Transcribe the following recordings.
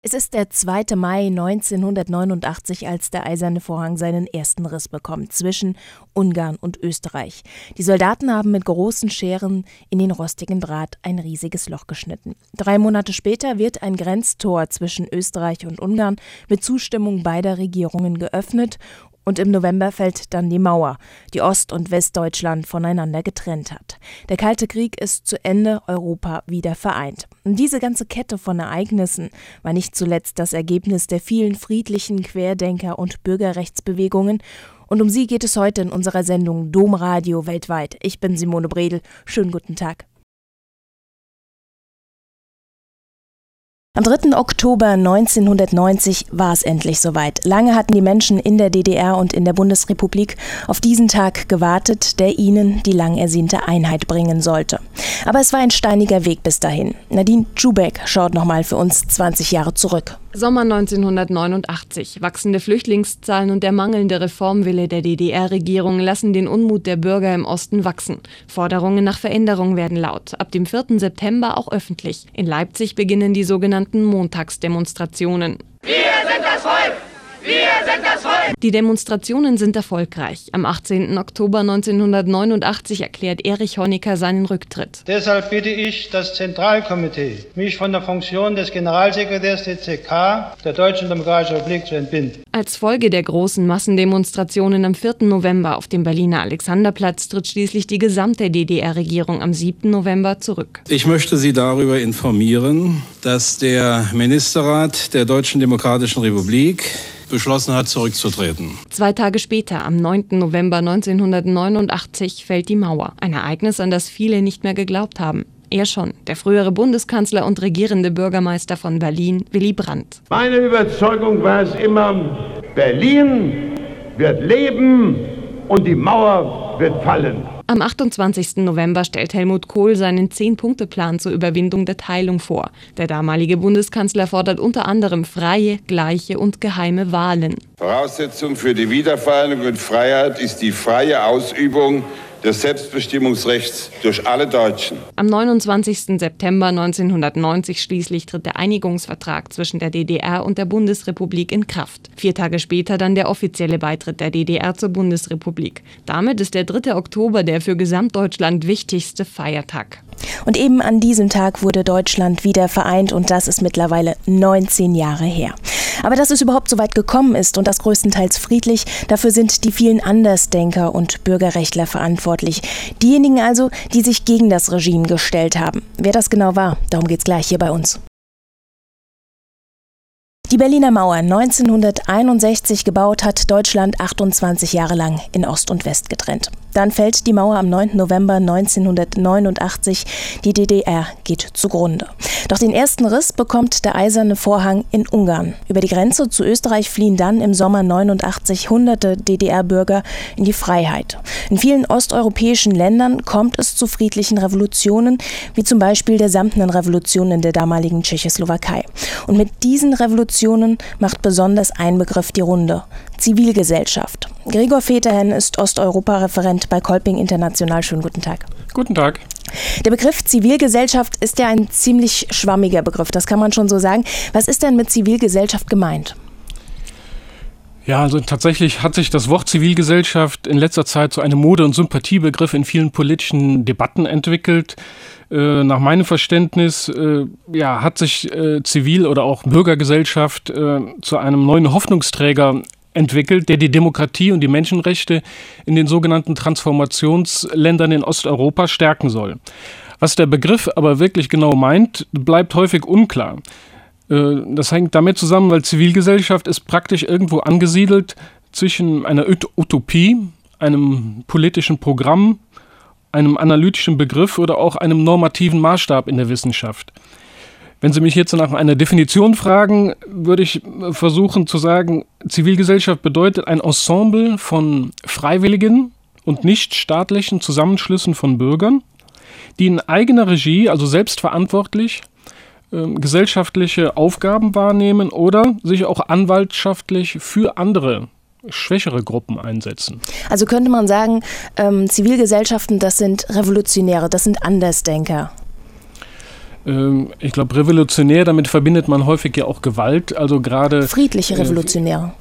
Es ist der 2. Mai 1989, als der Eiserne Vorhang seinen ersten Riss bekommt zwischen Ungarn und Österreich. Die Soldaten haben mit großen Scheren in den rostigen Draht ein riesiges Loch geschnitten. 3 Monate später wird ein Grenztor zwischen Österreich und Ungarn mit Zustimmung beider Regierungen geöffnet. Und im November fällt dann die Mauer, die Ost- und Westdeutschland voneinander getrennt hat. Der Kalte Krieg ist zu Ende, Europa wieder vereint. Und diese ganze Kette von Ereignissen war nicht zuletzt das Ergebnis der vielen friedlichen Querdenker- und Bürgerrechtsbewegungen. Und um sie geht es heute in unserer Sendung Domradio weltweit. Ich bin Simone Bredel. Schönen guten Tag. Am 3. Oktober 1990 war es endlich soweit. Lange hatten die Menschen in der DDR und in der Bundesrepublik auf diesen Tag gewartet, der ihnen die lang ersehnte Einheit bringen sollte. Aber es war ein steiniger Weg bis dahin. Nadine Tschubeck schaut nochmal für uns 20 Jahre zurück. Sommer 1989. Wachsende Flüchtlingszahlen und der mangelnde Reformwille der DDR-Regierung lassen den Unmut der Bürger im Osten wachsen. Forderungen nach Veränderung werden laut. Ab dem 4. September auch öffentlich. In Leipzig beginnen die sogenannten Montagsdemonstrationen. Wir sind das Volk! Wir sind das Volk! Die Demonstrationen sind erfolgreich. Am 18. Oktober 1989 erklärt Erich Honecker seinen Rücktritt. Deshalb bitte ich das Zentralkomitee, mich von der Funktion des Generalsekretärs der CK der Deutschen Demokratischen Republik zu entbinden. Als Folge der großen Massendemonstrationen am 4. November auf dem Berliner Alexanderplatz tritt schließlich die gesamte DDR-Regierung am 7. November zurück. Ich möchte Sie darüber informieren, dass der Ministerrat der Deutschen Demokratischen Republik beschlossen hat, zurückzutreten. 2 Tage später, am 9. November 1989, fällt die Mauer. Ein Ereignis, an das viele nicht mehr geglaubt haben. Er schon, der frühere Bundeskanzler und regierende Bürgermeister von Berlin, Willy Brandt. Meine Überzeugung war es immer, Berlin wird leben und die Mauer wird fallen. Am 28. November stellt Helmut Kohl seinen 10-Punkte-Plan zur Überwindung der Teilung vor. Der damalige Bundeskanzler fordert unter anderem freie, gleiche und geheime Wahlen. Voraussetzung für die Wiedervereinigung und Freiheit ist die freie Ausübung des Selbstbestimmungsrechts durch alle Deutschen. Am 29. September 1990 schließlich tritt der Einigungsvertrag zwischen der DDR und der Bundesrepublik in Kraft. 4 Tage später dann der offizielle Beitritt der DDR zur Bundesrepublik. Damit ist der 3. Oktober der für Gesamtdeutschland wichtigste Feiertag. Und eben an diesem Tag wurde Deutschland wieder vereint und das ist mittlerweile 19 Jahre her. Aber dass es überhaupt so weit gekommen ist und das größtenteils friedlich, dafür sind die vielen Andersdenker und Bürgerrechtler verantwortlich. Diejenigen also, die sich gegen das Regime gestellt haben. Wer das genau war, darum geht's gleich hier bei uns. Die Berliner Mauer, 1961 gebaut, hat Deutschland 28 Jahre lang in Ost und West getrennt. Dann fällt die Mauer am 9. November 1989. Die DDR geht zugrunde. Doch den ersten Riss bekommt der Eiserne Vorhang in Ungarn. Über die Grenze zu Österreich fliehen dann im Sommer 89 hunderte DDR-Bürger in die Freiheit. In vielen osteuropäischen Ländern kommt es zu friedlichen Revolutionen, wie zum Beispiel der Samtenen Revolution in der damaligen Tschechoslowakei. Und mit diesen Revolutionen macht besonders ein Begriff die Runde: Zivilgesellschaft. Gregor Veterhen ist Osteuropa-Referent bei Kolping International. Schönen guten Tag. Guten Tag. Der Begriff Zivilgesellschaft ist ja ein ziemlich schwammiger Begriff, das kann man schon so sagen. Was ist denn mit Zivilgesellschaft gemeint? Ja, also tatsächlich hat sich das Wort Zivilgesellschaft in letzter Zeit zu einem Mode- und Sympathiebegriff in vielen politischen Debatten entwickelt. Nach meinem Verständnis hat sich Zivil- oder auch Bürgergesellschaft zu einem neuen Hoffnungsträger entwickelt, der die Demokratie und die Menschenrechte in den sogenannten Transformationsländern in Osteuropa stärken soll. Was der Begriff aber wirklich genau meint, bleibt häufig unklar. Das hängt damit zusammen, weil Zivilgesellschaft ist praktisch irgendwo angesiedelt zwischen einer Utopie, einem politischen Programm, einem analytischen Begriff oder auch einem normativen Maßstab in der Wissenschaft. Wenn Sie mich jetzt nach einer Definition fragen, würde ich versuchen zu sagen, Zivilgesellschaft bedeutet ein Ensemble von freiwilligen und nichtstaatlichen Zusammenschlüssen von Bürgern, die in eigener Regie, also selbstverantwortlich, gesellschaftliche Aufgaben wahrnehmen oder sich auch anwaltschaftlich für andere schwächere Gruppen einsetzen. Also könnte man sagen, Zivilgesellschaften, das sind Revolutionäre, das sind Andersdenker. Ich glaube, revolutionär, damit verbindet man häufig ja auch Gewalt, also gerade... Friedliche Revolutionäre.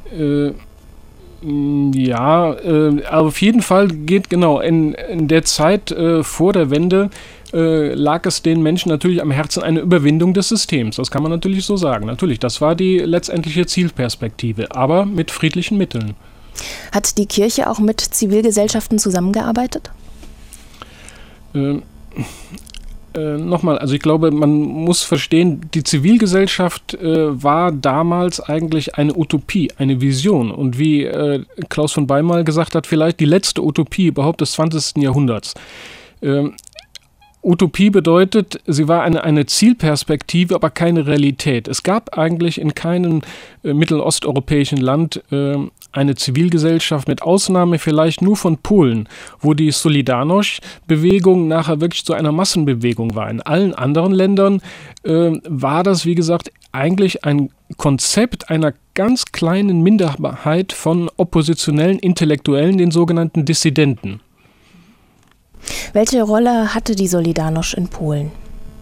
Ja, aber auf jeden Fall geht genau in der Zeit vor der Wende lag es den Menschen natürlich am Herzen eine Überwindung des Systems. Das kann man natürlich so sagen. Natürlich, das war die letztendliche Zielperspektive, aber mit friedlichen Mitteln. Hat die Kirche auch mit Zivilgesellschaften zusammengearbeitet? Nochmal, also ich glaube, man muss verstehen, die Zivilgesellschaft war damals eigentlich eine Utopie, eine Vision. Und wie Klaus von Beimal gesagt hat, vielleicht die letzte Utopie überhaupt des 20. Jahrhunderts. Utopie bedeutet, sie war eine Zielperspektive, aber keine Realität. Es gab eigentlich in keinem mittelosteuropäischen Land eine Zivilgesellschaft, mit Ausnahme vielleicht nur von Polen, wo die Solidarność-Bewegung nachher wirklich zu einer Massenbewegung war. In allen anderen Ländern war das, wie gesagt, eigentlich ein Konzept einer ganz kleinen Minderheit von oppositionellen Intellektuellen, den sogenannten Dissidenten. Welche Rolle hatte die Solidarność in Polen?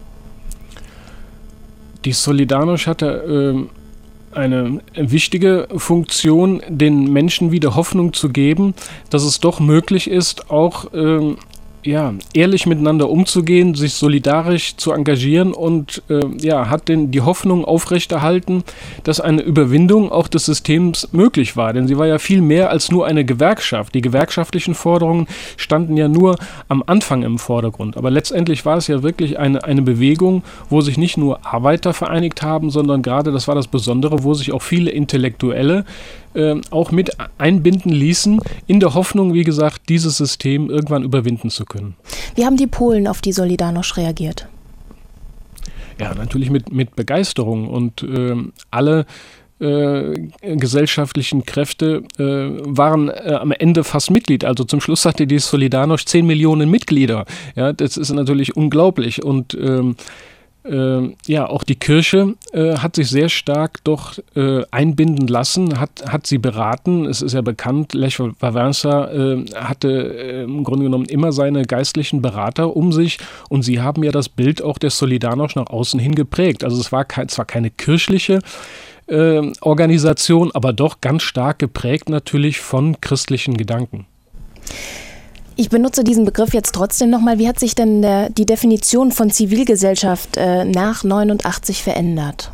Die Solidarność hatte eine wichtige Funktion, den Menschen wieder Hoffnung zu geben, dass es doch möglich ist, auch ehrlich miteinander umzugehen, sich solidarisch zu engagieren und hat die Hoffnung aufrechterhalten, dass eine Überwindung auch des Systems möglich war. Denn sie war ja viel mehr als nur eine Gewerkschaft. Die gewerkschaftlichen Forderungen standen ja nur am Anfang im Vordergrund. Aber letztendlich war es ja wirklich eine Bewegung, wo sich nicht nur Arbeiter vereinigt haben, sondern gerade, das war das Besondere, wo sich auch viele Intellektuelle auch mit einbinden ließen, in der Hoffnung, wie gesagt, dieses System irgendwann überwinden zu können. Wie haben die Polen auf die Solidarność reagiert? Ja, natürlich mit Begeisterung und alle gesellschaftlichen Kräfte waren am Ende fast Mitglied. Also zum Schluss hatte die Solidarność 10 Millionen Mitglieder. Ja, das ist natürlich unglaublich und auch die Kirche hat sich sehr stark doch einbinden lassen, hat sie beraten. Es ist ja bekannt, Lech Wałęsa hatte im Grunde genommen immer seine geistlichen Berater um sich und sie haben ja das Bild auch der Solidarność nach außen hin geprägt. Also es war zwar keine kirchliche Organisation, aber doch ganz stark geprägt natürlich von christlichen Gedanken. Ich benutze diesen Begriff jetzt trotzdem nochmal. Wie hat sich denn die Definition von Zivilgesellschaft nach 89 verändert?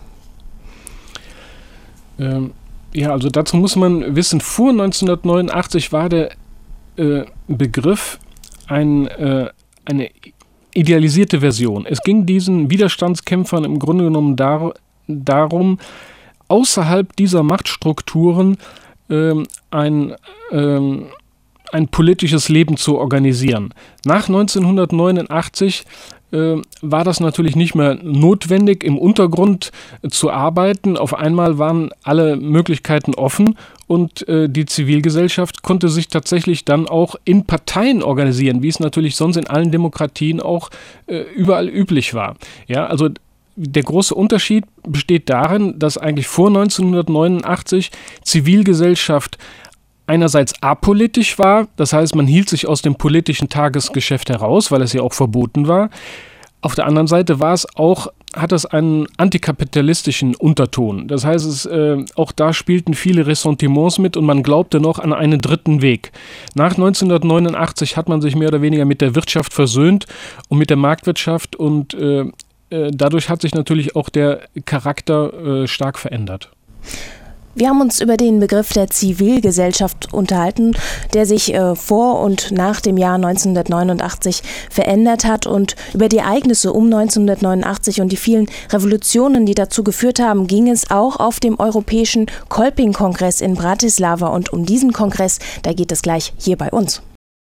Also dazu muss man wissen, vor 1989 war der Begriff eine idealisierte Version. Es ging diesen Widerstandskämpfern im Grunde genommen darum, außerhalb dieser Machtstrukturen ein politisches Leben zu organisieren. Nach 1989 war das natürlich nicht mehr notwendig, im Untergrund zu arbeiten. Auf einmal waren alle Möglichkeiten offen und die Zivilgesellschaft konnte sich tatsächlich dann auch in Parteien organisieren, wie es natürlich sonst in allen Demokratien auch überall üblich war. Ja, also der große Unterschied besteht darin, dass eigentlich vor 1989 Zivilgesellschaft einerseits apolitisch war, das heißt, man hielt sich aus dem politischen Tagesgeschäft heraus, weil es ja auch verboten war. Auf der anderen Seite hat es einen antikapitalistischen Unterton. Das heißt, auch da spielten viele Ressentiments mit und man glaubte noch an einen dritten Weg. Nach 1989 hat man sich mehr oder weniger mit der Wirtschaft versöhnt und mit der Marktwirtschaft und dadurch hat sich natürlich auch der Charakter stark verändert. Wir haben uns über den Begriff der Zivilgesellschaft unterhalten, der sich vor und nach dem Jahr 1989 verändert hat, und über die Ereignisse um 1989 und die vielen Revolutionen, die dazu geführt haben, ging es auch auf dem Europäischen Kolping-Kongress in Bratislava, und um diesen Kongress, da geht es gleich hier bei uns.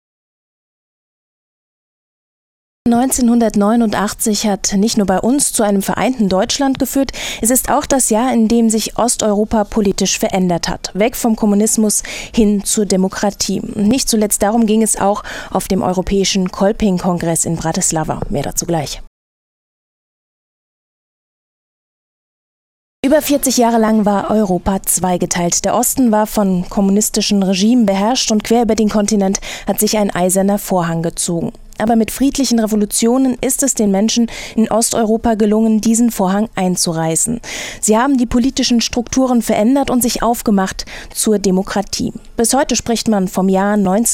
1989 hat nicht nur bei uns zu einem vereinten Deutschland geführt, es ist auch das Jahr, in dem sich Osteuropa politisch verändert hat. Weg vom Kommunismus hin zur Demokratie. Nicht zuletzt darum ging es auch auf dem Europäischen Kolping-Kongress in Bratislava. Mehr dazu gleich. Über 40 Jahre lang war Europa zweigeteilt. Der Osten war von kommunistischen Regimen beherrscht und quer über den Kontinent hat sich ein eiserner Vorhang gezogen. Aber mit friedlichen Revolutionen ist es den Menschen in Osteuropa gelungen, diesen Vorhang einzureißen. Sie haben die politischen Strukturen verändert und sich aufgemacht zur Demokratie. Bis heute spricht man vom Jahr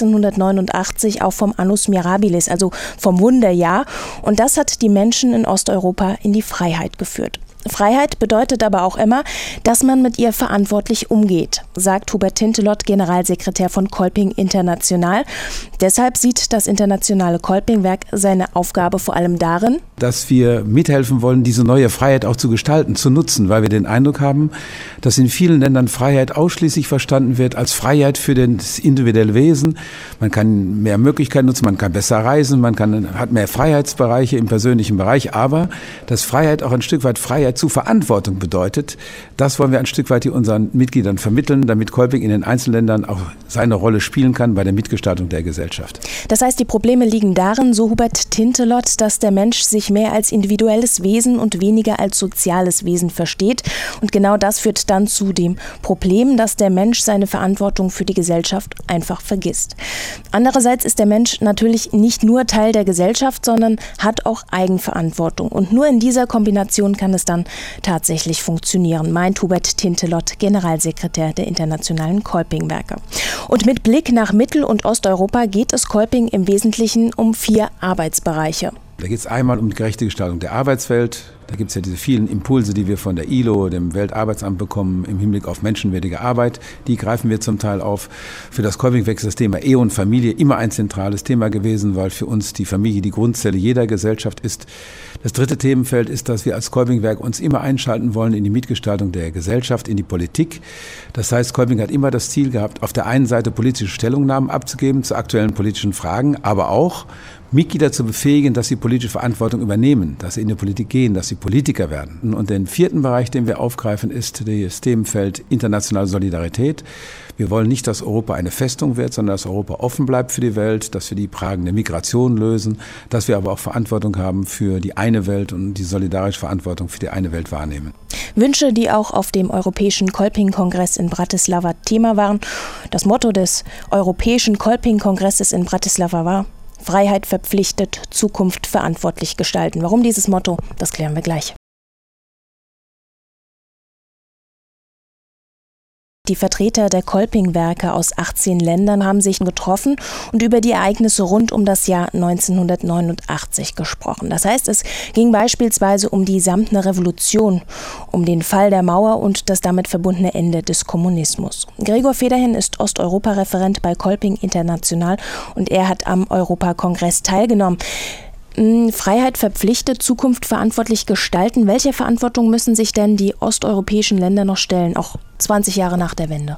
1989, auch vom Annus Mirabilis, also vom Wunderjahr. Und das hat die Menschen in Osteuropa in die Freiheit geführt. Freiheit bedeutet aber auch immer, dass man mit ihr verantwortlich umgeht, sagt Hubert Tintelot, Generalsekretär von Kolping International. Deshalb sieht das internationale Kolpingwerk seine Aufgabe vor allem darin, dass wir mithelfen wollen, diese neue Freiheit auch zu gestalten, zu nutzen, weil wir den Eindruck haben, dass in vielen Ländern Freiheit ausschließlich verstanden wird als Freiheit für das individuelle Wesen. Man kann mehr Möglichkeiten nutzen, man kann besser reisen, hat mehr Freiheitsbereiche im persönlichen Bereich, aber dass Freiheit auch ein Stück weit Freiheit zu Verantwortung bedeutet, das wollen wir ein Stück weit unseren Mitgliedern vermitteln, damit Kolping in den Einzelländern auch seine Rolle spielen kann bei der Mitgestaltung der Gesellschaft. Das heißt, die Probleme liegen darin, so Hubert Tintelot, dass der Mensch sich mehr als individuelles Wesen und weniger als soziales Wesen versteht. Und genau das führt dann zu dem Problem, dass der Mensch seine Verantwortung für die Gesellschaft einfach vergisst. Andererseits ist der Mensch natürlich nicht nur Teil der Gesellschaft, sondern hat auch Eigenverantwortung. Und nur in dieser Kombination kann es dann tatsächlich funktionieren, meint Hubert Tintelot, Generalsekretär der Internationalen Kolpingwerke. Und mit Blick nach Mittel- und Osteuropa geht es Kolping im Wesentlichen um 4 Arbeitsbereiche. Da geht es einmal um die gerechte Gestaltung der Arbeitswelt. Da gibt es ja diese vielen Impulse, die wir von der ILO, dem Weltarbeitsamt, bekommen im Hinblick auf menschenwürdige Arbeit. Die greifen wir zum Teil auf. Für das Kolpingwerk ist das Thema Ehe und Familie immer ein zentrales Thema gewesen, weil für uns die Familie die Grundzelle jeder Gesellschaft ist. Das dritte Themenfeld ist, dass wir als Kolpingwerk uns immer einschalten wollen in die Mitgestaltung der Gesellschaft, in die Politik. Das heißt, Kolping hat immer das Ziel gehabt, auf der einen Seite politische Stellungnahmen abzugeben zu aktuellen politischen Fragen, aber auch Mitglieder zu befähigen, dass sie politische Verantwortung übernehmen, dass sie in die Politik gehen, dass sie Politiker werden. Und den 4. Bereich, den wir aufgreifen, ist das Themenfeld internationale Solidarität. Wir wollen nicht, dass Europa eine Festung wird, sondern dass Europa offen bleibt für die Welt, dass wir die Fragen der Migration lösen, dass wir aber auch Verantwortung haben für die eine Welt und die solidarische Verantwortung für die eine Welt wahrnehmen. Wünsche, die auch auf dem Europäischen Kolping-Kongress in Bratislava Thema waren. Das Motto des Europäischen Kolping-Kongresses in Bratislava war: Freiheit verpflichtet, Zukunft verantwortlich gestalten. Warum dieses Motto? Das klären wir gleich. Die Vertreter der Kolpingwerke aus 18 Ländern haben sich getroffen und über die Ereignisse rund um das Jahr 1989 gesprochen. Das heißt, es ging beispielsweise um die Samtner Revolution, um den Fall der Mauer und das damit verbundene Ende des Kommunismus. Gregor Federhin ist Osteuropa-Referent bei Kolping International und er hat am Europakongress teilgenommen. Freiheit verpflichtet, Zukunft verantwortlich gestalten. Welche Verantwortung müssen sich denn die osteuropäischen Länder noch stellen, auch 20 Jahre nach der Wende?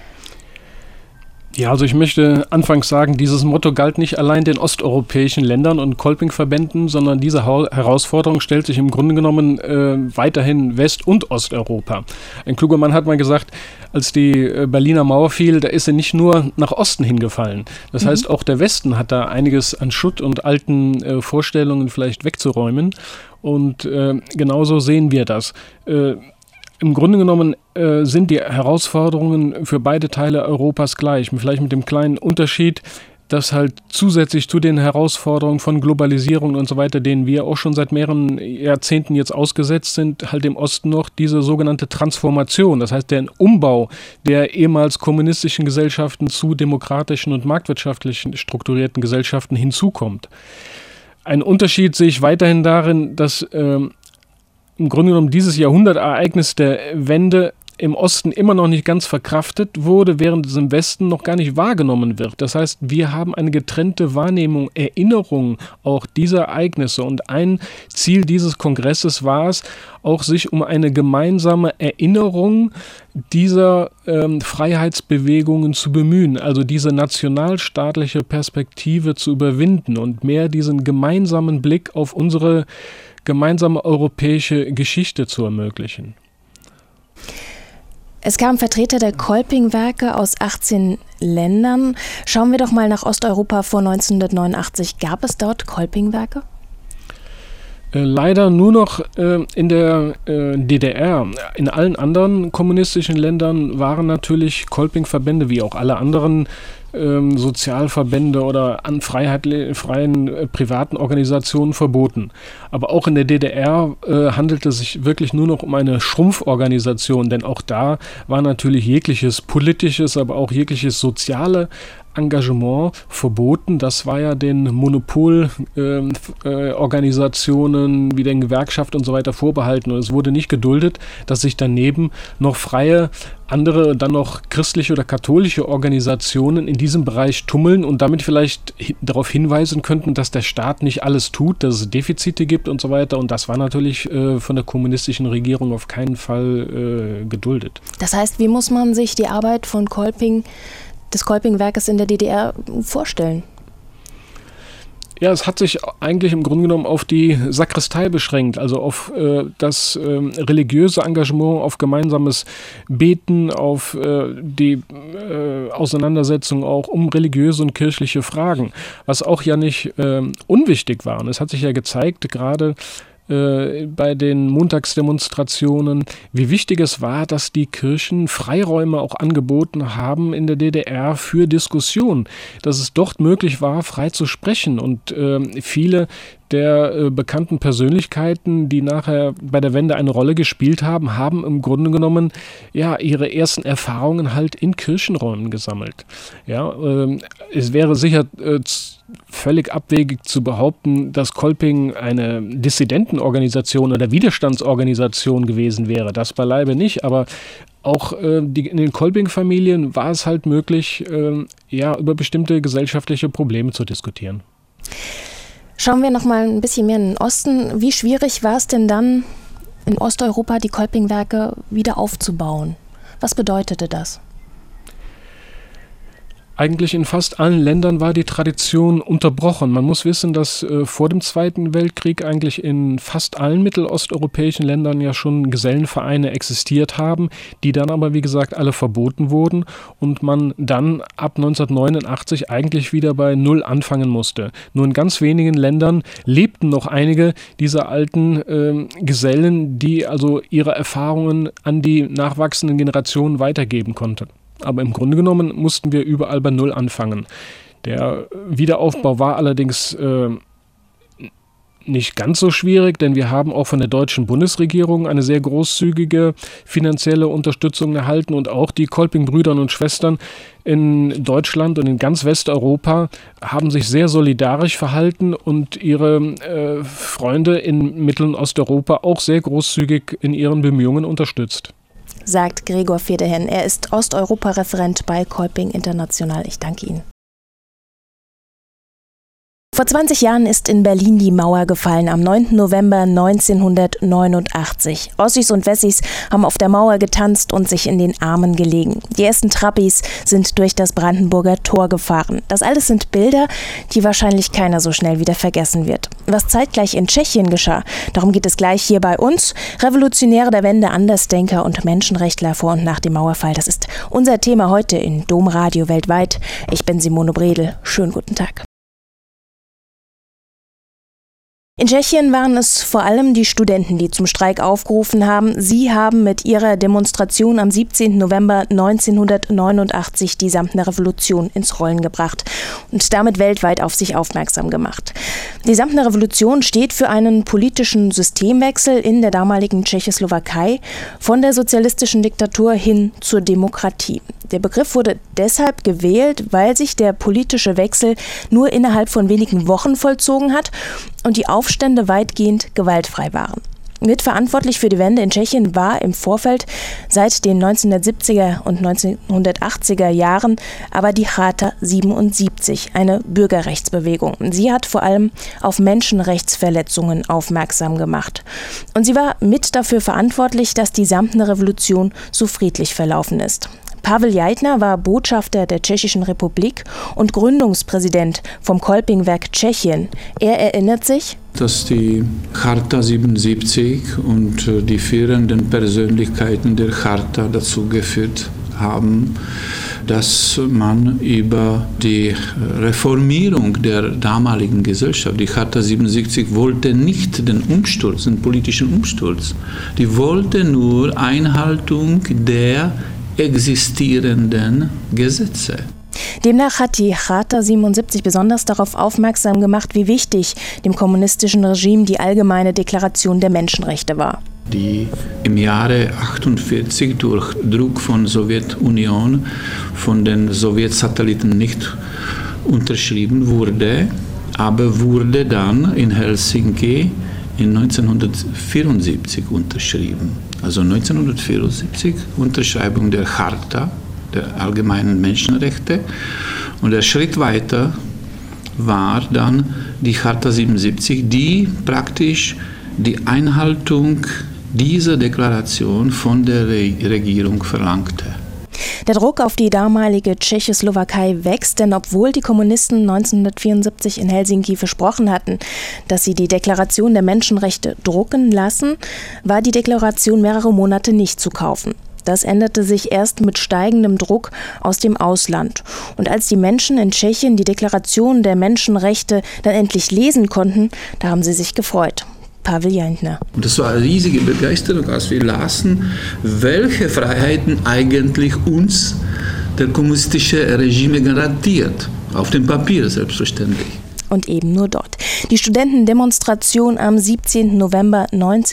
Ja, also ich möchte anfangs sagen, dieses Motto galt nicht allein den osteuropäischen Ländern und Kolpingverbänden, sondern diese Herausforderung stellt sich im Grunde genommen weiterhin West- und Osteuropa. Ein kluger Mann hat mal gesagt, als die Berliner Mauer fiel, da ist sie nicht nur nach Osten hingefallen. Das heißt, auch der Westen hat da einiges an Schutt und alten Vorstellungen vielleicht wegzuräumen. Und genauso sehen wir das. Im Grunde genommen sind die Herausforderungen für beide Teile Europas gleich. Vielleicht mit dem kleinen Unterschied, dass halt zusätzlich zu den Herausforderungen von Globalisierung und so weiter, denen wir auch schon seit mehreren Jahrzehnten jetzt ausgesetzt sind, halt im Osten noch diese sogenannte Transformation, das heißt der Umbau der ehemals kommunistischen Gesellschaften zu demokratischen und marktwirtschaftlichen strukturierten Gesellschaften hinzukommt. Ein Unterschied sehe ich weiterhin darin, dass im Grunde genommen dieses Jahrhundertereignis der Wende im Osten immer noch nicht ganz verkraftet wurde, während es im Westen noch gar nicht wahrgenommen wird. Das heißt, wir haben eine getrennte Wahrnehmung, Erinnerung auch dieser Ereignisse. Und ein Ziel dieses Kongresses war es, auch sich um eine gemeinsame Erinnerung dieser Freiheitsbewegungen zu bemühen, also diese nationalstaatliche Perspektive zu überwinden und mehr diesen gemeinsamen Blick auf unsere gemeinsame europäische Geschichte zu ermöglichen. Es kamen Vertreter der Kolpingwerke aus 18 Ländern. Schauen wir doch mal nach Osteuropa vor 1989. Gab es dort Kolpingwerke? Leider nur noch in der DDR. In allen anderen kommunistischen Ländern waren natürlich Kolpingverbände, wie auch alle anderen Sozialverbände oder an freien privaten Organisationen verboten. Aber auch in der DDR handelte es sich wirklich nur noch um eine Schrumpforganisation, denn auch da war natürlich jegliches politisches, aber auch jegliches soziale Engagement verboten. Das war ja den Monopolorganisationen wie den Gewerkschaften und so weiter vorbehalten. Und es wurde nicht geduldet, dass sich daneben noch freie, andere, dann noch christliche oder katholische Organisationen in diesem Bereich tummeln und damit vielleicht darauf hinweisen könnten, dass der Staat nicht alles tut, dass es Defizite gibt und so weiter. Und das war natürlich von der kommunistischen Regierung auf keinen Fall geduldet. Das heißt, wie muss man sich die Arbeit von des Kolpingwerkes in der DDR vorstellen? Ja, es hat sich eigentlich im Grunde genommen auf die Sakristei beschränkt, also auf das religiöse Engagement, auf gemeinsames Beten, auf die Auseinandersetzung auch um religiöse und kirchliche Fragen, was auch ja nicht unwichtig war. Und es hat sich ja gezeigt, gerade bei den Montagsdemonstrationen, wie wichtig es war, dass die Kirchen Freiräume auch angeboten haben in der DDR für Diskussion, dass es dort möglich war, frei zu sprechen. Und viele der bekannten Persönlichkeiten, die nachher bei der Wende eine Rolle gespielt haben, haben im Grunde genommen ja ihre ersten Erfahrungen halt in Kirchenräumen gesammelt. Ja, es wäre sicher völlig abwegig zu behaupten, dass Kolping eine Dissidentenorganisation oder Widerstandsorganisation gewesen wäre. Das beileibe nicht, aber auch in den Kolping-Familien war es halt möglich, über bestimmte gesellschaftliche Probleme zu diskutieren. Schauen wir noch mal ein bisschen mehr in den Osten. Wie schwierig war es denn dann, in Osteuropa die Kolpingwerke wieder aufzubauen? Was bedeutete das? Eigentlich in fast allen Ländern war die Tradition unterbrochen. Man muss wissen, dass vor dem Zweiten Weltkrieg eigentlich in fast allen mittelosteuropäischen Ländern ja schon Gesellenvereine existiert haben, die dann aber, wie gesagt, alle verboten wurden und man dann ab 1989 eigentlich wieder bei Null anfangen musste. Nur in ganz wenigen Ländern lebten noch einige dieser alten Gesellen, die also ihre Erfahrungen an die nachwachsenden Generationen weitergeben konnten. Aber im Grunde genommen mussten wir überall bei Null anfangen. Der Wiederaufbau war allerdings nicht ganz so schwierig, denn wir haben auch von der deutschen Bundesregierung eine sehr großzügige finanzielle Unterstützung erhalten und auch die Kolping-Brüder und Schwestern in Deutschland und in ganz Westeuropa haben sich sehr solidarisch verhalten und ihre Freunde in Mittel- und Osteuropa auch sehr großzügig in ihren Bemühungen unterstützt. Sagt Gregor Federhen. Er ist Osteuropa-Referent bei Kolping International. Ich danke Ihnen. Vor 20 Jahren ist in Berlin die Mauer gefallen, am 9. November 1989. Ossis und Wessis haben auf der Mauer getanzt und sich in den Armen gelegen. Die ersten Trappis sind durch das Brandenburger Tor gefahren. Das alles sind Bilder, die wahrscheinlich keiner so schnell wieder vergessen wird. Was zeitgleich in Tschechien geschah, darum geht es gleich hier bei uns. Revolutionäre der Wende, Andersdenker und Menschenrechtler vor und nach dem Mauerfall. Das ist unser Thema heute in Domradio weltweit. Ich bin Simone Bredel. Schönen guten Tag. In Tschechien waren es vor allem die Studenten, die zum Streik aufgerufen haben. Sie haben mit ihrer Demonstration am 17. November 1989 die Samtene Revolution ins Rollen gebracht und damit weltweit auf sich aufmerksam gemacht. Die Samtene Revolution steht für einen politischen Systemwechsel in der damaligen Tschechoslowakei von der sozialistischen Diktatur hin zur Demokratie. Der Begriff wurde deshalb gewählt, weil sich der politische Wechsel nur innerhalb von wenigen Wochen vollzogen hat und die Aufstände weitgehend gewaltfrei waren. Mitverantwortlich für die Wende in Tschechien war im Vorfeld seit den 1970er und 1980er Jahren aber die Charta 77, eine Bürgerrechtsbewegung. Sie hat vor allem auf Menschenrechtsverletzungen aufmerksam gemacht. Und sie war mit dafür verantwortlich, dass die Samtene Revolution so friedlich verlaufen ist. Pavel Jajtner war Botschafter der Tschechischen Republik und Gründungspräsident vom Kolpingwerk Tschechien. Er erinnert sich, dass die Charta 77 und die führenden Persönlichkeiten der Charta dazu geführt haben, dass man über die Reformierung der damaligen Gesellschaft, die Charta 77 wollte nicht den Umsturz, den politischen Umsturz, die wollte nur Einhaltung der existierenden Gesetze. Demnach hat die Charta 77 besonders darauf aufmerksam gemacht, wie wichtig dem kommunistischen Regime die allgemeine Deklaration der Menschenrechte war. Die im Jahre 1948 durch Druck von Sowjetunion von den Sowjetsatelliten nicht unterschrieben wurde, aber wurde dann in Helsinki in 1974 unterschrieben. Also 1974 Unterschreibung der Charta der allgemeinen Menschenrechte. Und der Schritt weiter war dann die Charta 77, die praktisch die Einhaltung dieser Deklaration von der Regierung verlangte. Der Druck auf die damalige Tschechoslowakei wächst, denn obwohl die Kommunisten 1974 in Helsinki versprochen hatten, dass sie die Deklaration der Menschenrechte drucken lassen, war die Deklaration mehrere Monate nicht zu kaufen. Das änderte sich erst mit steigendem Druck aus dem Ausland. Und als die Menschen in Tschechien die Deklaration der Menschenrechte dann endlich lesen konnten, da haben sie sich gefreut. Pavel Jantner. Und das war eine riesige Begeisterung, als wir lasen, welche Freiheiten eigentlich uns der kommunistische Regime garantiert. Auf dem Papier selbstverständlich. Und eben nur dort. Die Studentendemonstration am 17. November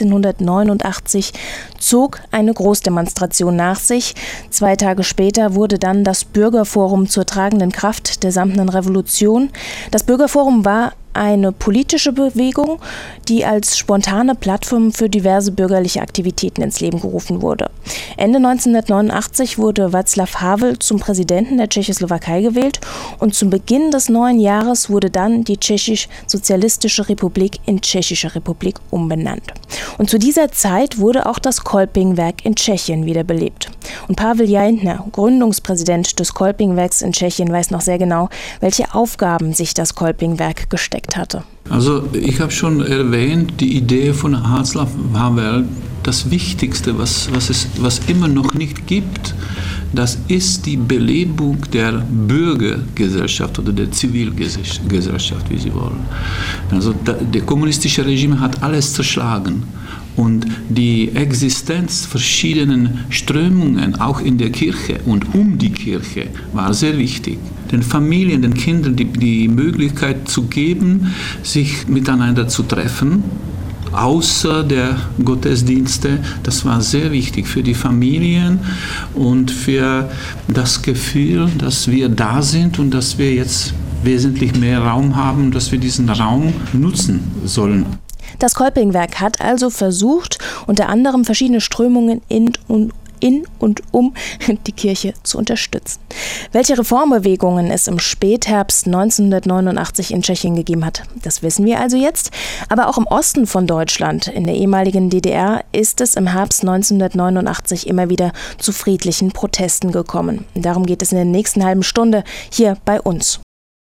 1989 zog eine Großdemonstration nach sich. 2 Tage später wurde dann das Bürgerforum zur tragenden Kraft der samtenen Revolution. Das Bürgerforum war eine politische Bewegung, die als spontane Plattform für diverse bürgerliche Aktivitäten ins Leben gerufen wurde. Ende 1989 wurde Václav Havel zum Präsidenten der Tschechoslowakei gewählt und zum Beginn des neuen Jahres wurde dann die Tschechisch-Sozialistische Republik in Tschechische Republik umbenannt. Und zu dieser Zeit wurde auch das Kolpingwerk in Tschechien wiederbelebt. Und Pavel Jantner, Gründungspräsident des Kolpingwerks in Tschechien, weiß noch sehr genau, welche Aufgaben sich das Kolpingwerk gesteckt hatte. Also ich habe schon erwähnt, die Idee von Václav Havel, das Wichtigste, was immer noch nicht gibt, das ist die Belebung der Bürgergesellschaft oder der Zivilgesellschaft, wie Sie wollen. Also der kommunistische Regime hat alles zerschlagen. Und die Existenz verschiedenen Strömungen, auch in der Kirche und um die Kirche, war sehr wichtig. Den Familien, den Kindern die Möglichkeit zu geben, sich miteinander zu treffen, außer der Gottesdienste, das war sehr wichtig für die Familien und für das Gefühl, dass wir da sind und dass wir jetzt wesentlich mehr Raum haben, dass wir diesen Raum nutzen sollen. Das Kolpingwerk hat also versucht, unter anderem verschiedene Strömungen in und um die Kirche zu unterstützen. Welche Reformbewegungen es im Spätherbst 1989 in Tschechien gegeben hat, das wissen wir also jetzt. Aber auch im Osten von Deutschland, in der ehemaligen DDR, ist es im Herbst 1989 immer wieder zu friedlichen Protesten gekommen. Darum geht es in der nächsten halben Stunde hier bei uns.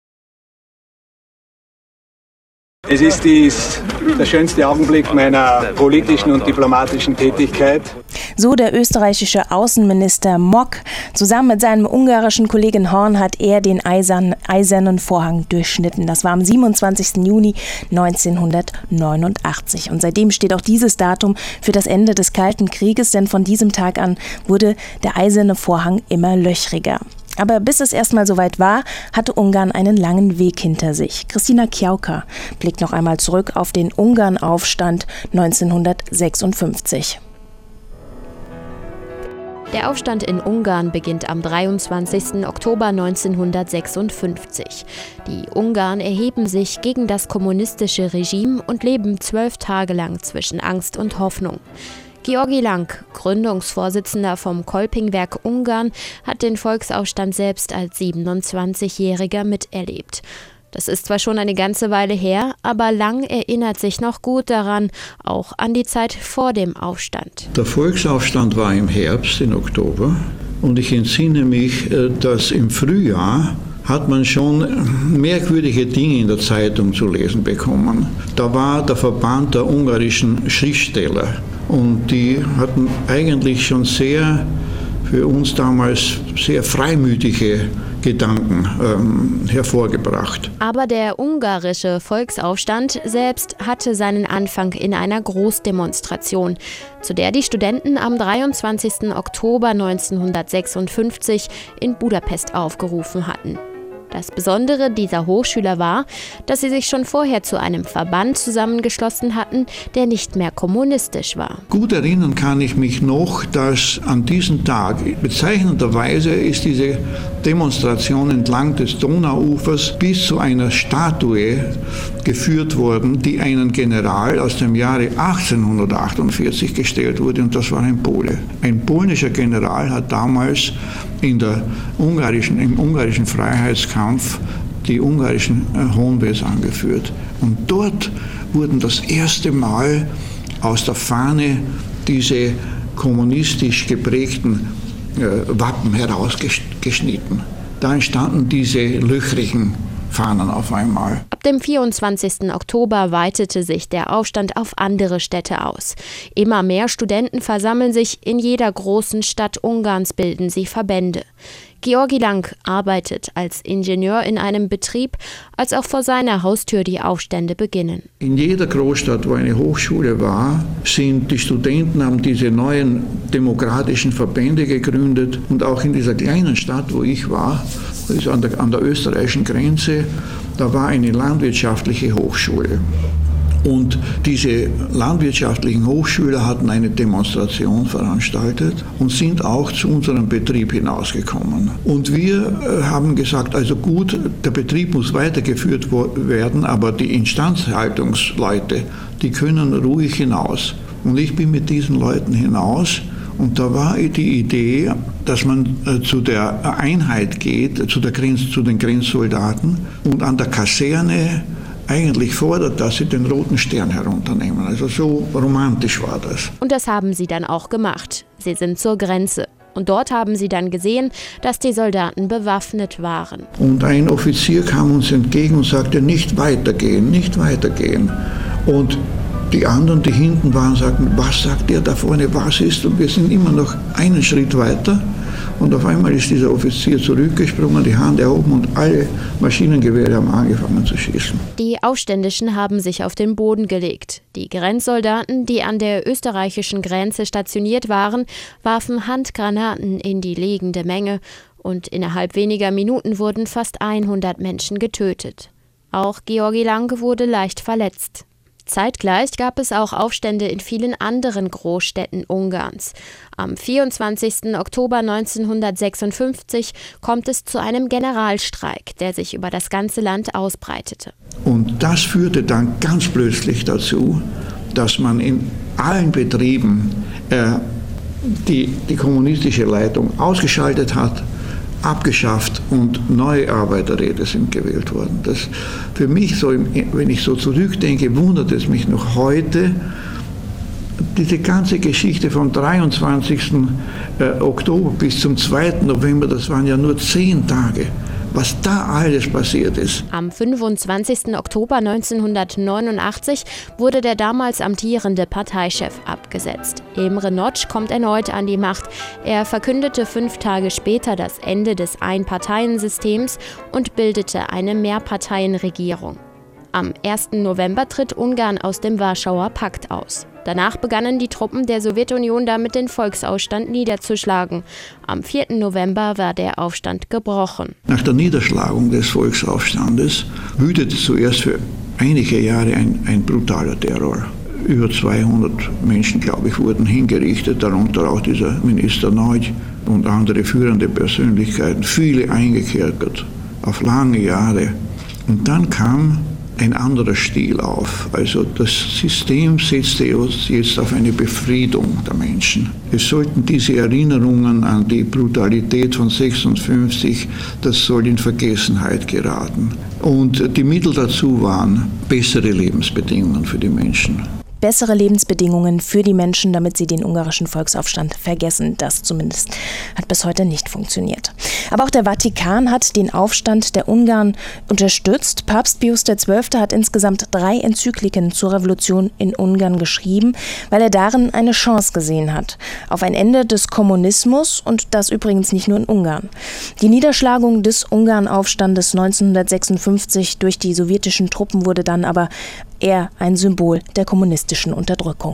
Es ist der schönste Augenblick meiner politischen und diplomatischen Tätigkeit. So der österreichische Außenminister Mock. Zusammen mit seinem ungarischen Kollegen Horn hat er den eisernen Vorhang durchschnitten. Das war am 27. Juni 1989. Und seitdem steht auch dieses Datum für das Ende des Kalten Krieges, denn von diesem Tag an wurde der eiserne Vorhang immer löchriger. Aber bis es erstmal soweit war, hatte Ungarn einen langen Weg hinter sich. Christina Kjauka blickt noch einmal zurück auf den Ungarnaufstand 1956. Der Aufstand in Ungarn beginnt am 23. Oktober 1956. Die Ungarn erheben sich gegen das kommunistische Regime und leben 12 Tage lang zwischen Angst und Hoffnung. Georgi Lang, Gründungsvorsitzender vom Kolpingwerk Ungarn, hat den Volksaufstand selbst als 27-Jähriger miterlebt. Das ist zwar schon eine ganze Weile her, aber Lang erinnert sich noch gut daran, auch an die Zeit vor dem Aufstand. Der Volksaufstand war im Herbst, im Oktober, und ich entsinne mich, dass im Frühjahr hat man schon merkwürdige Dinge in der Zeitung zu lesen bekommen. Da war der Verband der ungarischen Schriftsteller und die hatten eigentlich schon sehr für uns damals sehr freimütige Gedanken hervorgebracht. Aber der ungarische Volksaufstand selbst hatte seinen Anfang in einer Großdemonstration, zu der die Studenten am 23. Oktober 1956 in Budapest aufgerufen hatten. Das Besondere dieser Hochschüler war, dass sie sich schon vorher zu einem Verband zusammengeschlossen hatten, der nicht mehr kommunistisch war. Gut erinnern kann ich mich noch, dass an diesem Tag, bezeichnenderweise ist diese Demonstration entlang des Donauufers bis zu einer Statue geführt worden, die einem General aus dem Jahre 1848 gestellt wurde, und das war ein Pole. Ein polnischer General hat damals im ungarischen Freiheitskampf die ungarischen Honveds angeführt. Und dort wurden das erste Mal aus der Fahne diese kommunistisch geprägten Wappen herausgeschnitten. Da entstanden diese löchrigen Fahnen auf einmal. Ab dem 24. Oktober weitete sich der Aufstand auf andere Städte aus. Immer mehr Studenten versammeln sich, in jeder großen Stadt Ungarns bilden sie Verbände. Georgi Lang arbeitet als Ingenieur in einem Betrieb, als auch vor seiner Haustür die Aufstände beginnen. In jeder Großstadt, wo eine Hochschule war, sind die Studenten, haben diese neuen demokratischen Verbände gegründet. Und auch in dieser kleinen Stadt, wo ich war, das ist an der österreichischen Grenze, da war eine landwirtschaftliche Hochschule. Und diese landwirtschaftlichen Hochschüler hatten eine Demonstration veranstaltet und sind auch zu unserem Betrieb hinausgekommen. Und wir haben gesagt, also gut, der Betrieb muss weitergeführt werden, aber die Instandhaltungsleute, die können ruhig hinaus. Und ich bin mit diesen Leuten hinaus. Und da war die Idee, dass man zu der Einheit geht, zu den Grenzsoldaten und an der Kaserne eigentlich fordert, dass sie den Roten Stern herunternehmen. Also so romantisch war das. Und das haben sie dann auch gemacht. Sie sind zur Grenze. Und dort haben sie dann gesehen, dass die Soldaten bewaffnet waren. Und ein Offizier kam uns entgegen und sagte, nicht weitergehen, nicht weitergehen. Und die anderen, die hinten waren, sagten, was sagt der da vorne, was ist? Und wir sind immer noch einen Schritt weiter. Und auf einmal ist dieser Offizier zurückgesprungen, die Hand erhoben und alle Maschinengewehre haben angefangen zu schießen. Die Aufständischen haben sich auf den Boden gelegt. Die Grenzsoldaten, die an der österreichischen Grenze stationiert waren, warfen Handgranaten in die liegende Menge. Und innerhalb weniger Minuten wurden fast 100 Menschen getötet. Auch Georgi Lang wurde leicht verletzt. Zeitgleich gab es auch Aufstände in vielen anderen Großstädten Ungarns. Am 24. Oktober 1956 kommt es zu einem Generalstreik, der sich über das ganze Land ausbreitete. Und das führte dann ganz plötzlich dazu, dass man in allen Betrieben die kommunistische Leitung ausgeschaltet hat, abgeschafft und neue Arbeiterräte sind gewählt worden. Das für mich, wenn ich so zurückdenke, wundert es mich noch heute, diese ganze Geschichte vom 23. Oktober bis zum 2. November, das waren ja nur 10 Tage. Was da alles passiert ist. Am 25. Oktober 1989 wurde der damals amtierende Parteichef abgesetzt. Imre Nagy kommt erneut an die Macht. Er verkündete 5 Tage später das Ende des Einparteiensystems und bildete eine Mehrparteienregierung. Am 1. November tritt Ungarn aus dem Warschauer Pakt aus. Danach begannen die Truppen der Sowjetunion damit, den Volksaufstand niederzuschlagen. Am 4. November war der Aufstand gebrochen. Nach der Niederschlagung des Volksaufstandes wütete zuerst für einige Jahre ein brutaler Terror. Über 200 Menschen, glaube ich, wurden hingerichtet, darunter auch dieser Minister Nagy und andere führende Persönlichkeiten, viele eingekerkert, auf lange Jahre. Und dann kam ein anderer Stil auf. Also das System setzte jetzt auf eine Befriedung der Menschen. Es sollten diese Erinnerungen an die Brutalität von 1956, das soll in Vergessenheit geraten. Und die Mittel dazu waren bessere Lebensbedingungen für die Menschen. bessere Lebensbedingungen für die Menschen, damit sie den ungarischen Volksaufstand vergessen. Das zumindest hat bis heute nicht funktioniert. Aber auch der Vatikan hat den Aufstand der Ungarn unterstützt. Papst Pius XII. Hat insgesamt 3 Enzykliken zur Revolution in Ungarn geschrieben, weil er darin eine Chance gesehen hat auf ein Ende des Kommunismus und das übrigens nicht nur in Ungarn. Die Niederschlagung des Ungarnaufstandes 1956 durch die sowjetischen Truppen wurde dann aber eher ein Symbol der kommunistischen Unterdrückung.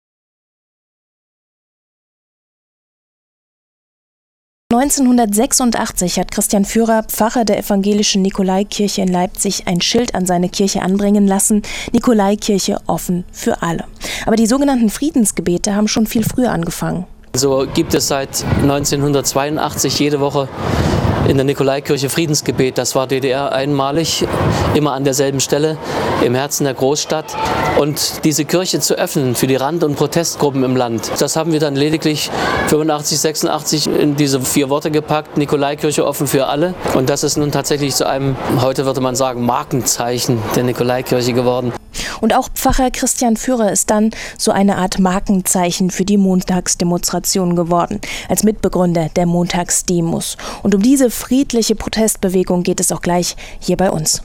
(1986) hat Christian Führer, Pfarrer der evangelischen Nikolaikirche in Leipzig, ein Schild an seine Kirche anbringen lassen: Nikolaikirche offen für alle. Aber die sogenannten Friedensgebete haben schon viel früher angefangen. So gibt es seit 1982 jede Woche in der Nikolaikirche Friedensgebet. Das war DDR einmalig, immer an derselben Stelle, im Herzen der Großstadt. Und diese Kirche zu öffnen für die Rand- und Protestgruppen im Land, das haben wir dann lediglich 85, 86 in diese 4 Worte gepackt: Nikolaikirche offen für alle. Und das ist nun tatsächlich zu einem, heute würde man sagen, Markenzeichen der Nikolaikirche geworden. Und auch Pfarrer Christian Führer ist dann so eine Art Markenzeichen für die Montagsdemonstration geworden, als Mitbegründer der Montagsdemos. Und um diese friedliche Protestbewegung geht es auch gleich hier bei uns.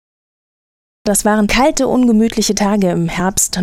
Das waren kalte, ungemütliche Tage im Herbst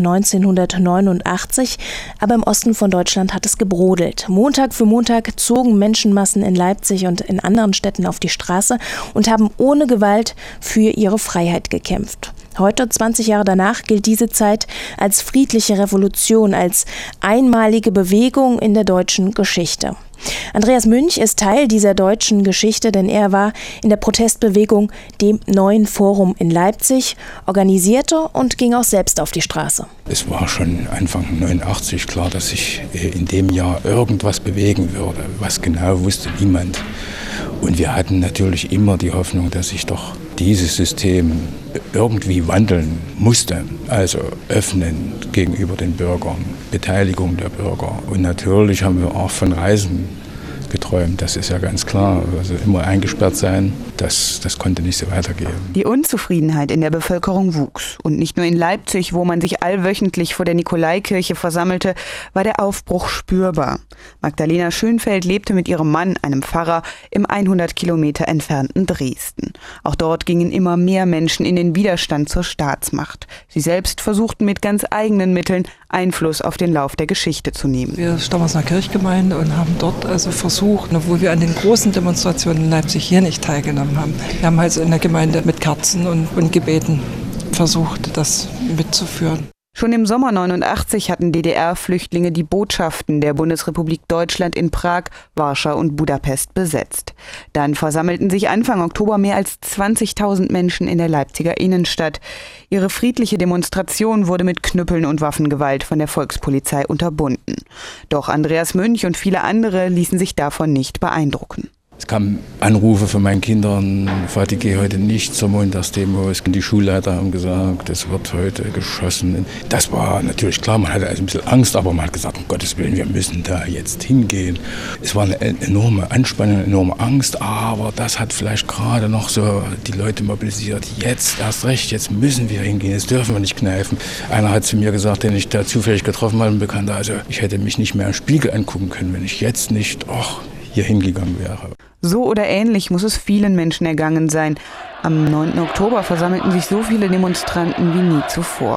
1989, aber im Osten von Deutschland hat es gebrodelt. Montag für Montag zogen Menschenmassen in Leipzig und in anderen Städten auf die Straße und haben ohne Gewalt für ihre Freiheit gekämpft. Heute, 20 Jahre danach, gilt diese Zeit als friedliche Revolution, als einmalige Bewegung in der deutschen Geschichte. Andreas Münch ist Teil dieser deutschen Geschichte, denn er war in der Protestbewegung dem Neuen Forum in Leipzig, organisierte und ging auch selbst auf die Straße. Es war schon Anfang 89 klar, dass sich in dem Jahr irgendwas bewegen würde. Was genau wusste niemand. Und wir hatten natürlich immer die Hoffnung, dass sich doch dieses System irgendwie wandeln musste. Also öffnen gegenüber den Bürgern, Beteiligung der Bürger. Und natürlich haben wir auch von Reisen geträumt, das ist ja ganz klar. Also immer eingesperrt sein, das konnte nicht so weitergehen. Die Unzufriedenheit in der Bevölkerung wuchs. Und nicht nur in Leipzig, wo man sich allwöchentlich vor der Nikolaikirche versammelte, war der Aufbruch spürbar. Magdalena Schönfeld lebte mit ihrem Mann, einem Pfarrer, im 100 Kilometer entfernten Dresden. Auch dort gingen immer mehr Menschen in den Widerstand zur Staatsmacht. Sie selbst versuchten mit ganz eigenen Mitteln Einfluss auf den Lauf der Geschichte zu nehmen. Wir stammen aus einer Kirchgemeinde und haben dort also versucht, obwohl wir an den großen Demonstrationen in Leipzig hier nicht teilgenommen haben. Wir haben also in der Gemeinde mit Kerzen und Gebeten versucht, das mitzuführen. Schon im Sommer 89 hatten DDR-Flüchtlinge die Botschaften der Bundesrepublik Deutschland in Prag, Warschau und Budapest besetzt. Dann versammelten sich Anfang Oktober mehr als 20.000 Menschen in der Leipziger Innenstadt. Ihre friedliche Demonstration wurde mit Knüppeln und Waffengewalt von der Volkspolizei unterbunden. Doch Andreas Münch und viele andere ließen sich davon nicht beeindrucken. Es kamen Anrufe von meinen Kindern: Vati, geh heute nicht zur Montagsdemo. Die Schulleiter haben gesagt, es wird heute geschossen. Das war natürlich klar, man hatte also ein bisschen Angst, aber man hat gesagt, um Gottes Willen, wir müssen da jetzt hingehen. Es war eine enorme Anspannung, eine enorme Angst, aber das hat vielleicht gerade noch so die Leute mobilisiert. Jetzt erst recht, jetzt müssen wir hingehen, jetzt dürfen wir nicht kneifen. Einer hat zu mir gesagt, den ich da zufällig getroffen habe, ein Bekannter, also ich hätte mich nicht mehr im Spiegel angucken können, wenn ich jetzt nicht hier hingegangen wäre. So oder ähnlich muss es vielen Menschen ergangen sein. Am 9. Oktober versammelten sich so viele Demonstranten wie nie zuvor.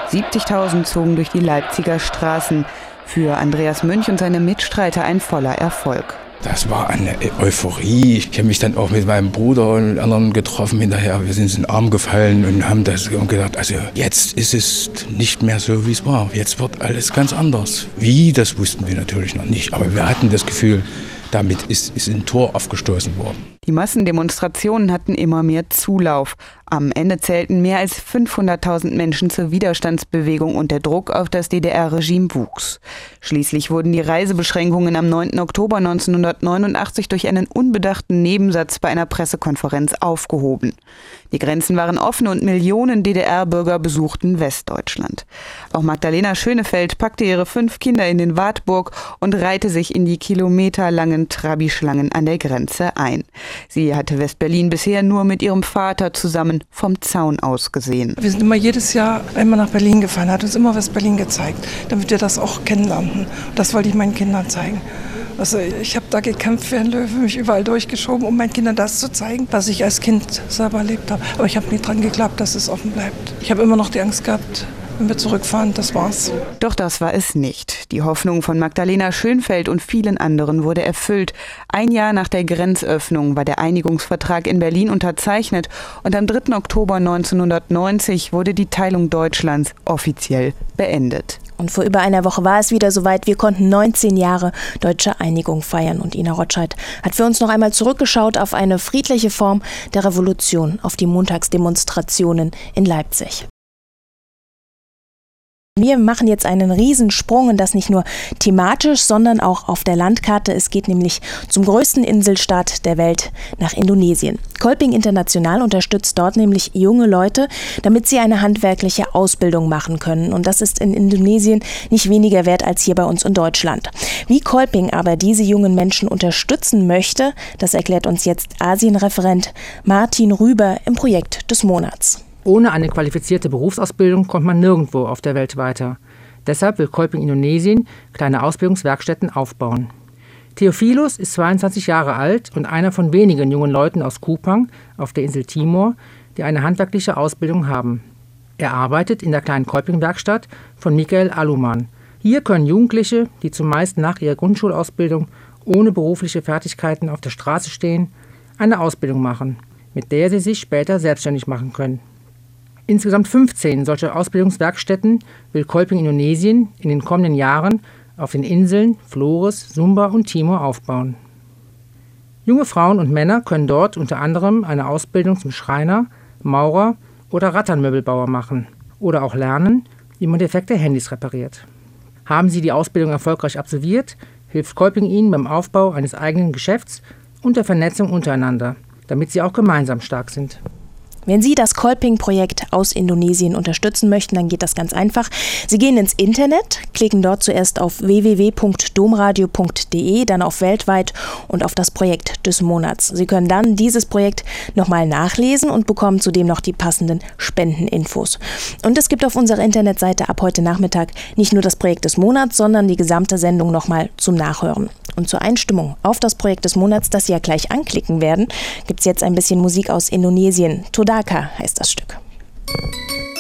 70.000 zogen durch die Leipziger Straßen. Für Andreas Münch und seine Mitstreiter ein voller Erfolg. Das war eine Euphorie. Ich habe mich dann auch mit meinem Bruder und anderen getroffen hinterher. Wir sind in den Arm gefallen und haben das gedacht, also jetzt ist es nicht mehr so, wie es war. Jetzt wird alles ganz anders. Wie, das wussten wir natürlich noch nicht. Aber wir hatten das Gefühl, damit ist ein Tor aufgestoßen worden. Die Massendemonstrationen hatten immer mehr Zulauf. Am Ende zählten mehr als 500.000 Menschen zur Widerstandsbewegung und der Druck auf das DDR-Regime wuchs. Schließlich wurden die Reisebeschränkungen am 9. Oktober 1989 durch einen unbedachten Nebensatz bei einer Pressekonferenz aufgehoben. Die Grenzen waren offen und Millionen DDR-Bürger besuchten Westdeutschland. Auch Magdalena Schönfeld packte ihre 5 Kinder in den Wartburg und reihte sich in die kilometerlangen Trabi-Schlangen an der Grenze ein. Sie hatte West-Berlin bisher nur mit ihrem Vater zusammen vom Zaun aus gesehen. Wir sind immer jedes Jahr einmal nach Berlin gefahren, hat uns immer West-Berlin gezeigt, damit wir das auch kennenlernten. Das wollte ich meinen Kindern zeigen. Also ich habe da gekämpft wie ein Löwe, mich überall durchgeschoben, um meinen Kindern das zu zeigen, was ich als Kind selber erlebt habe. Aber ich habe nie dran geglaubt, dass es offen bleibt. Ich habe immer noch die Angst gehabt, wenn wir zurückfahren, das war's. Doch das war es nicht. Die Hoffnung von Magdalena Schönfeld und vielen anderen wurde erfüllt. Ein Jahr nach der Grenzöffnung war der Einigungsvertrag in Berlin unterzeichnet und am 3. Oktober 1990 wurde die Teilung Deutschlands offiziell beendet. Und vor über einer Woche war es wieder soweit. Wir konnten 19 Jahre deutsche Einigung feiern. Und Ina Rotscheid hat für uns noch einmal zurückgeschaut auf eine friedliche Form der Revolution, auf die Montagsdemonstrationen in Leipzig. Wir machen jetzt einen Riesensprung und das nicht nur thematisch, sondern auch auf der Landkarte. Es geht nämlich zum größten Inselstaat der Welt, nach Indonesien. Kolping International unterstützt dort nämlich junge Leute, damit sie eine handwerkliche Ausbildung machen können. Und das ist in Indonesien nicht weniger wert als hier bei uns in Deutschland. Wie Kolping aber diese jungen Menschen unterstützen möchte, das erklärt uns jetzt Asienreferent Martin Rüber im Projekt des Monats. Ohne eine qualifizierte Berufsausbildung kommt man nirgendwo auf der Welt weiter. Deshalb will Kolping Indonesien kleine Ausbildungswerkstätten aufbauen. Theophilus ist 22 Jahre alt und einer von wenigen jungen Leuten aus Kupang auf der Insel Timor, die eine handwerkliche Ausbildung haben. Er arbeitet in der kleinen Kolping-Werkstatt von Michael Aluman. Hier können Jugendliche, die zumeist nach ihrer Grundschulausbildung ohne berufliche Fertigkeiten auf der Straße stehen, eine Ausbildung machen, mit der sie sich später selbstständig machen können. Insgesamt 15 solcher Ausbildungswerkstätten will Kolping Indonesien in den kommenden Jahren auf den Inseln Flores, Sumba und Timor aufbauen. Junge Frauen und Männer können dort unter anderem eine Ausbildung zum Schreiner, Maurer oder Rattanmöbelbauer machen oder auch lernen, wie man defekte Handys repariert. Haben sie die Ausbildung erfolgreich absolviert, hilft Kolping ihnen beim Aufbau eines eigenen Geschäfts und der Vernetzung untereinander, damit sie auch gemeinsam stark sind. Wenn Sie das Kolping-Projekt aus Indonesien unterstützen möchten, dann geht das ganz einfach. Sie gehen ins Internet, klicken dort zuerst auf www.domradio.de, dann auf Weltweit und auf das Projekt des Monats. Sie können dann dieses Projekt nochmal nachlesen und bekommen zudem noch die passenden Spendeninfos. Und es gibt auf unserer Internetseite ab heute Nachmittag nicht nur das Projekt des Monats, sondern die gesamte Sendung nochmal zum Nachhören. Und zur Einstimmung auf das Projekt des Monats, das Sie ja gleich anklicken werden, gibt es jetzt ein bisschen Musik aus Indonesien. Todaka heißt das Stück.